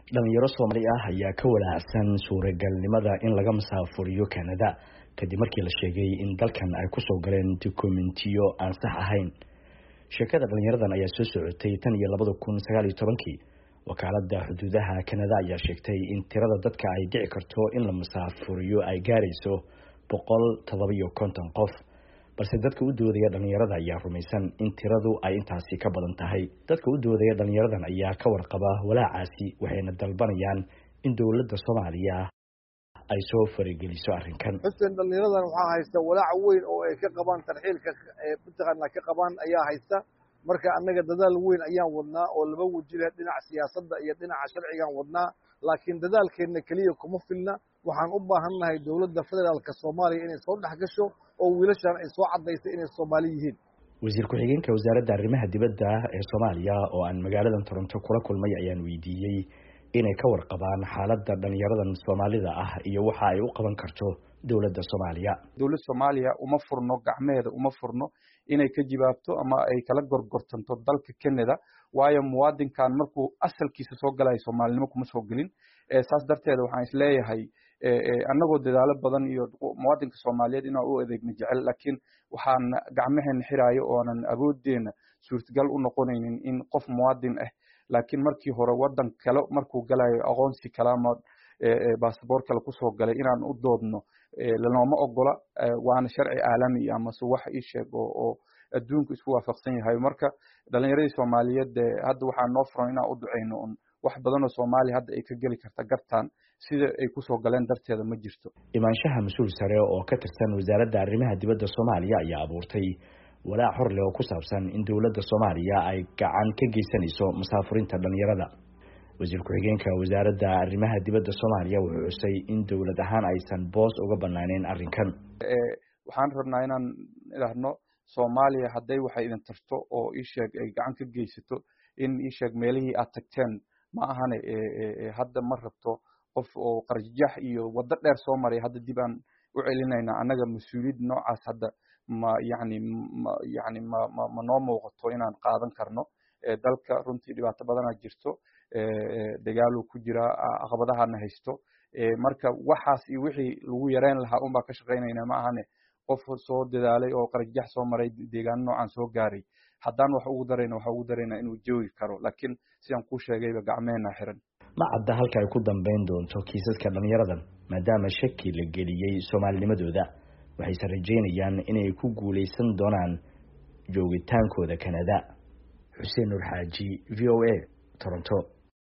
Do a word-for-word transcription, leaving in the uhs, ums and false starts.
dhalinyaro Soomaali ah ayaa ka walaacsan suuragalnimada in laga masaafuriyo Canada kadib markii la sheegay in dalkan ay ku soo galeen dokumentiyo aan sax ahayn. Shirkadda dhalinyaradan ayaa soo socotay tan iyo laba kun sagaal iyo toban wakaaladda xuduudaha Canada ayaa sheegtay in tirada dadka ay dhici karto in la masaafuriyo ay gaarayso boqol todoba iyo konton qof. balse dadka u doodaya dhalinyarada ayaa rumaysan in tiradu ay intaasi ka badan tahay. Dadka u doodaya dhalinyaradan ayaa ka warqaba walaacaasi waxayna dalbanayaan in dawladda Soomaaliya ay soo farigeliso arrinkan. Xuseen dhalinyaradan waxa haysta walaac weyn oo ay ka qabaan tarxiilka ee Puntland ka qabaan ayaa haysta marka annaga dadaal weyn ayaan wadnaa oo laba wajiil dhinaca siyaasadda iyo dhinaca sharciga wadnaa laakiin dadaalkeena kaliya kuma filna. waxaan u baahanahay dawladda federaalka Soomaaliya inay soo dhax gasho oo wiilashan ay soo cadeysay inay Soomaali yihiin. Wasiir ku-xigeenka wasaaradda arrimaha dibadda ee Soomaaliya oo aan magaalada Toronto kula kulmay ayaan weydiiyay inay ka warqabaan xaaladda dhalinyaradan Soomaalida ah iyo waxa ay u qaban karto dawladda Soomaaliya. Dawladda Soomaaliya uma furno gacmeeda uma furno inay ka jawaabto ama ay kala gorgortanto dalka Canada waayo muwaadinkan markuu asalkiisa soo galay Soomaalinimo kuma soo galin ee saas darteed waxaan isleeyahay ee annagoo dadaalo badan iyo muwaadinka Soomaaliyeed inuu u adeegno jecel laakiin waxaan gacmaheena xiraayo oo aan awoodeena suurtagal u noqonaynin in qof muwaadin ah laakiin markii hore wadan kale markuu galayo aqoonsi kalaamad ee baasaboor kale ku soo galay inaan u doodno lanooma ogola waana sharci caalami ama wax ii sheeg oo adduunku isku waafaqsan yahay. Marka dhalinyarada Soomaaliyeed hadda waxaan noo furan inaan u duceyno wax badan oo Soomaali hadda ay ka gali karta gartaan sida ay ku soo galeen darteeda ma jirto. Imaanshaha mas'uul sare oo ka tirsan wasaaradda arrimaha dibadda Soomaaliya ayaa abuurtay walaac hor leh oo ku saabsan in dawladda Soomaaliya ay gacan ka geysanayso masaafurinta dhalinyarada. Wasiir ku-xigeenka wasaaradda arrimaha dibadda Soomaaliya wuxuu xusay in dawlad ahaan aysan boos uga banaaneen arrinkan. ee waxaan rabnaa inaan idhaahno Soomaaliya haday waxay idin tarto oo ii sheeg ay gacan ka geysato in ii sheeg meelihii aad tagteen ma ahan ee hadda ma rabto qof oo qarjax iyo wada dheer soo maray hadda dib aan u celinayna anaga mas'uuliyad noocaas hadda ma yaani yaani ma ma noo muuqato inaan qaadan karno ee dalka runtii dhibaato badan ay jirto ee dagaal ku jira caqabadahana haysto ee marka waxaas iyo wixii lagu yareen lahaa uma ka shaqeynayna ma ahan qof soo dadaalay oo qarjax soo maray deegaan noocan soo gaaray haddaan wax ugu dareyno wax ugu dareyna inuu joogi karo laakiin sidaan ku sheegayba gacmeena xiran. ma cadda halka ay ku dambeyn doonto kiisaska dhalinyaradan maadaama shaki la geliyay Soomaalinimadooda waxay rajeynayaan inay ku guuleysan doonaan joogitaankooda Canada. Xuseen Nur Xaaji, V O A, Toronto.